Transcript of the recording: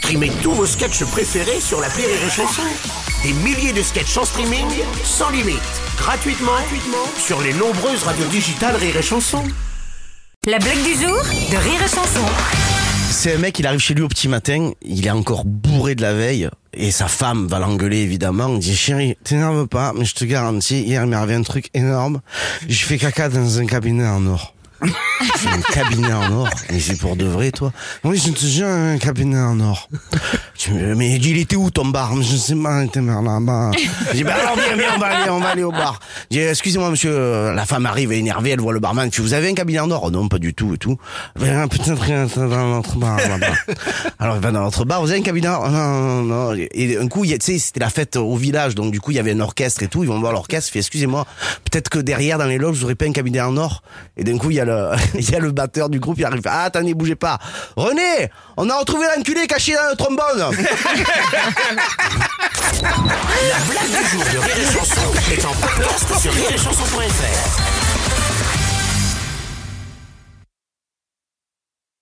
Streamez tous vos sketchs préférés sur l'appli Rire et Chanson. Des milliers de sketchs en streaming, sans limite, gratuitement sur les nombreuses radios digitales Rire et Chanson. La blague du jour de Rire et Chanson. C'est un mec, il arrive chez lui au petit matin, il est encore bourré de la veille, et sa femme va l'engueuler évidemment. Il dit: chérie, t'énerve pas, mais je te garantis, hier il m'est arrivé un truc énorme. J'ai fait caca dans un cabinet en or. C'est un cabinet en or. Mais c'est pour de vrai, toi? Oui, je te jure, un cabinet en or. Mais il était où ton bar? Je sais pas, il était là-bas. Je dis: bah alors viens, on va aller au bar. Je dis: excusez-moi monsieur, la femme arrive énervée, elle voit le barman. Vous avez un cabinet en or? Oh non, pas du tout et tout. Peut-être dans notre bar là-bas. Alors il va dans notre bar, vous avez un cabinet en or? Non. Et un coup, tu sais, c'était la fête au village, donc du coup il y avait un orchestre et tout. Ils vont voir l'orchestre, il fait: excusez-moi, peut-être que derrière dans les loges vous aurez pas un cabinet en or? Et d'un coup il y a le batteur du groupe, il arrive: ah attendez, bougez pas. René, on a retrouvé l'enculé caché dans le trombone. La blague du jour de Rire et Chanson est en podcast sur rireetchanson.fr.